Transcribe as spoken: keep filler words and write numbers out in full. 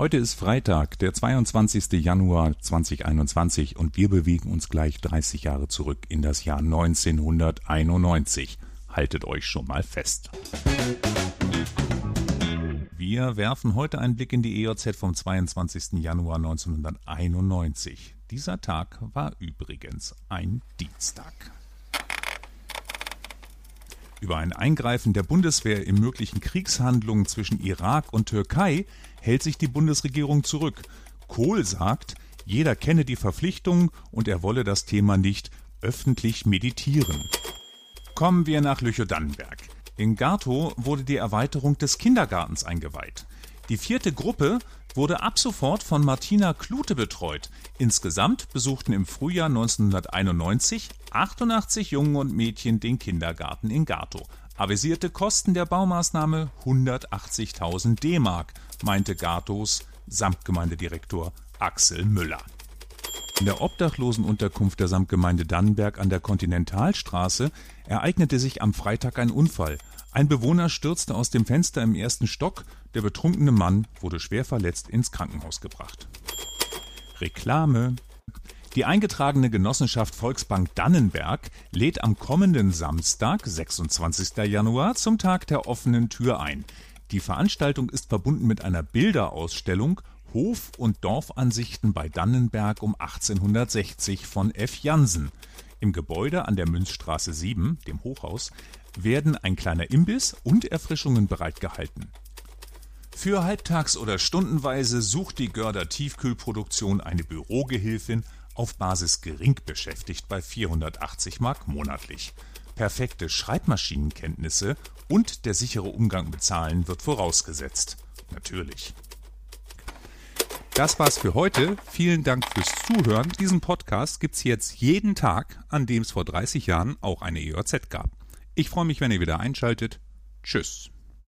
Heute ist Freitag, der zweiundzwanzigster Januar zweitausendeinundzwanzig und wir bewegen uns gleich dreißig Jahre zurück in das Jahr neunzehnhunderteinundneunzig. Haltet euch schon mal fest. Wir werfen heute einen Blick in die E J Z vom zweiundzwanzigster Januar neunzehnhunderteinundneunzig. Dieser Tag war übrigens ein Dienstag. Über ein Eingreifen der Bundeswehr in möglichen Kriegshandlungen zwischen Irak und Türkei hält sich die Bundesregierung zurück. Kohl sagt, jeder kenne die Verpflichtungen und er wolle das Thema nicht öffentlich meditieren. Kommen wir nach Lüchow-Dannenberg. In Gartow wurde die Erweiterung des Kindergartens eingeweiht. Die vierte Gruppe wurde ab sofort von Martina Klute betreut. Insgesamt besuchten im Frühjahr neunzehnhunderteinundneunzig achtundachtzig Jungen und Mädchen den Kindergarten in Gartow. Avisierte Kosten der Baumaßnahme hundertachtzigtausend D-Mark, meinte Gartows Samtgemeindedirektor Axel Müller. In der Obdachlosenunterkunft der Samtgemeinde Dannenberg an der Kontinentalstraße ereignete sich am Freitag ein Unfall. Ein Bewohner stürzte aus dem Fenster im ersten Stock, der betrunkene Mann wurde schwer verletzt ins Krankenhaus gebracht. Reklame. Die eingetragene Genossenschaft Volksbank Dannenberg lädt am kommenden Samstag, sechsundzwanzigster Januar, zum Tag der offenen Tür ein. Die Veranstaltung ist verbunden mit einer Bilderausstellung Hof- und Dorfansichten bei Dannenberg um achtzehnhundertsechzig von F. Jansen. Im Gebäude an der Münzstraße sieben, dem Hochhaus, werden ein kleiner Imbiss und Erfrischungen bereitgehalten. Für halbtags- oder stundenweise sucht die Görder Tiefkühlproduktion eine Bürogehilfin auf Basis gering beschäftigt bei vierhundertachtzig Mark monatlich. Perfekte Schreibmaschinenkenntnisse und der sichere Umgang mit Zahlen wird vorausgesetzt. Natürlich. Das war's für heute. Vielen Dank fürs Zuhören. Diesen Podcast gibt's jetzt jeden Tag, an dem es vor dreißig Jahren auch eine E J Z gab. Ich freue mich, wenn ihr wieder einschaltet. Tschüss.